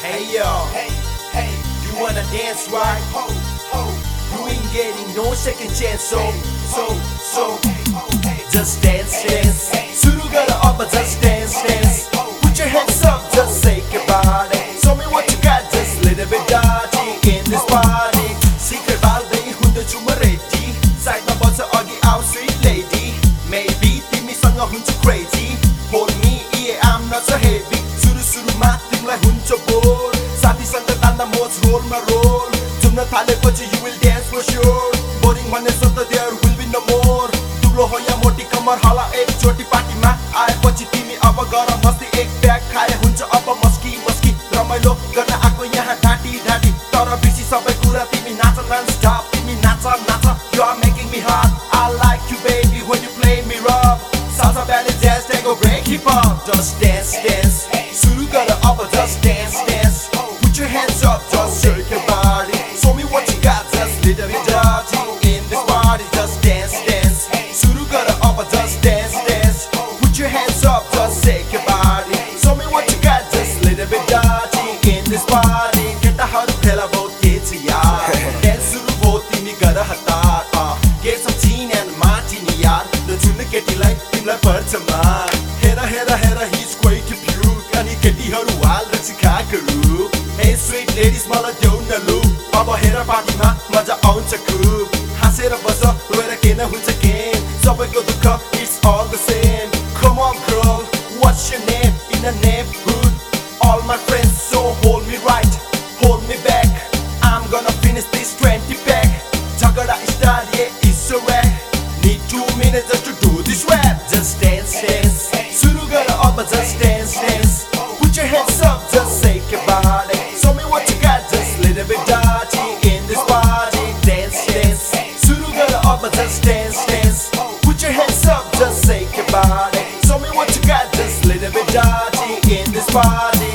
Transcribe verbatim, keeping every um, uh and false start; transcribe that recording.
Hey yo, hey, hey, you wanna dance right? Ho, ho, you ain't getting no second chance. So, so, so, just dance, dance. शुरू करो अब just dance, dance. Put your hands up, just shake your body. Show me what you got, just little bit dirty in this party. Secret balde हुँदैछु म ready. Side मा बस्छ अघि आऊ sweet lady. Maybe तिमीसँग हुन्छु crazy. Hold me, yeah, I'm not so heavy. सुरु सुरुमा तिमीलाई हुन्छ बोर. साथीसँग तान्दा मोज रोलमा रोल. झुम्न थालेपछि you will dance for sure. Boring भन्ने शब्द there will be no more. दुब्लो हो या मोटी कमर हाला एकचोटि पार्टीमा आएपछि तिमी अब गर मस्ती. एक ब्याग खाए हुन्छ अब मस्की मस्की. रमाइलो गर्न आएको यहाँ ढाँटी ढाँटी. तर बिर्सी सबै कुरा तिमी नाच non stop. तिमी नाच नाच. You are making me hot. I like you baby when you play me rough. Salsa belly jazz tango break hip hop. Just dance dance. सुरु गर अब just dance dance. Put your hands up, just shake your body. Show me what you got, just little bit dirty in this party. Just dance dance. सुरु गर अब just dance dance. Put your hands up, just shake your body. Show me what you got, just little bit dirty in this party. केटाहरु फेला बहुत के छ यार. Dance सुरु भयो तिमी गर हतार. Get some gin and martini यार. नजुन केटीलाई तिमीलाई पर्छ मार. हेर हेर हेर he's quite cute. अनि केटीहरु हाल रक्सी खाएको रूप. Hey sweet ladies मलाई देऊ न लु. अब हेर पार्टीमा मजा आउँछ खुब. हाँसेर बस रोएर किन हुन्छ गेम. सबैको दुःख it's all the same. Come on girl, what's your name in the neighborhood? All my friends so hold me right, hold me back. I'm gonna finish this twenty pack. झगडा start yeah it's a wreck. Need two minutes just to do this rap. Just dance dance. सुरु गर अब just dance dance. Put your hands up, just shake your body. Show me what you got, just little bit dirty in this party. Dance dance. सुरु गर अब just dance dance. Put your hands up, just shake your body. Show me what you got, just little bit dirty in this party.